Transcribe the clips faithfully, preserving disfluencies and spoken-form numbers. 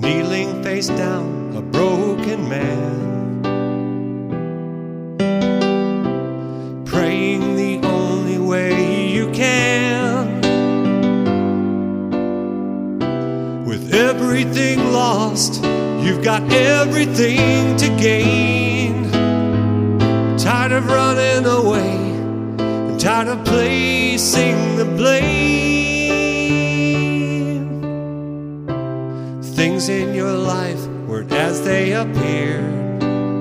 kneeling face down, a broken man, praying the only way you can. With everything lost, you've got everything to gain. Tired of running away, and tired of placing the blame. Things in your life weren't as they appeared.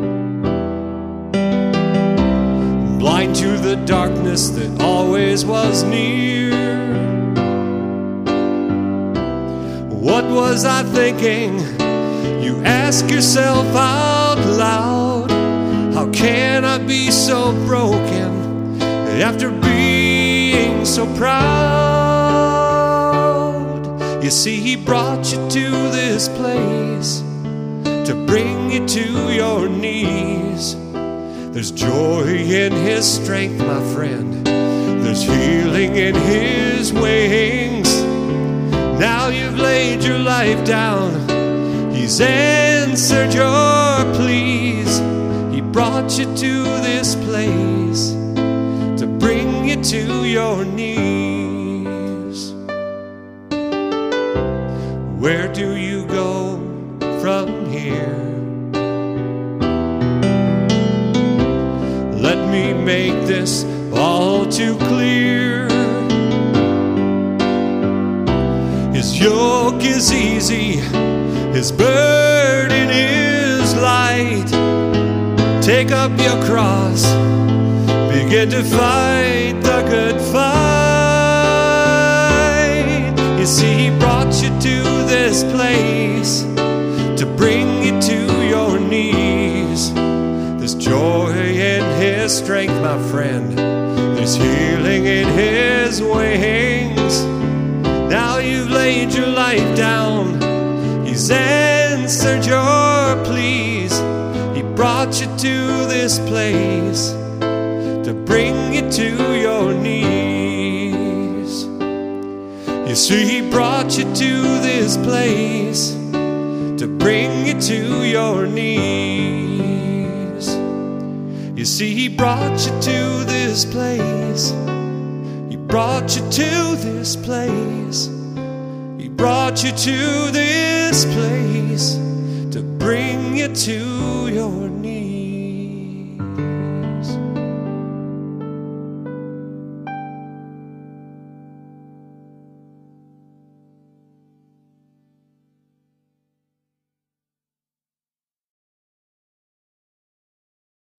Blind to the darkness that always was near. What was I thinking? You ask yourself out loud. How can I be so broken after being so proud? You see, he brought you to this place to bring you to your knees. There's joy in his strength, my friend. There's healing in his wings. Now you've laid your life down. He's answered your pleas. He brought you to this place to bring you to your knees. Where do you go from here? Let me make this all too clear. His yoke is easy, his burden is light. Take up your cross, begin to fight the good fight. You see, he brought you to this place to bring you to your knees. There's joy in his strength, my friend. There's healing in his wings. Now you've laid your life down. He's answered your pleas. He brought you to this place to bring you to your knees. You see, he brought you to this place to bring you to your knees. You see, he brought you to this place. He brought you to this place. He brought you to this place to bring you to your knees.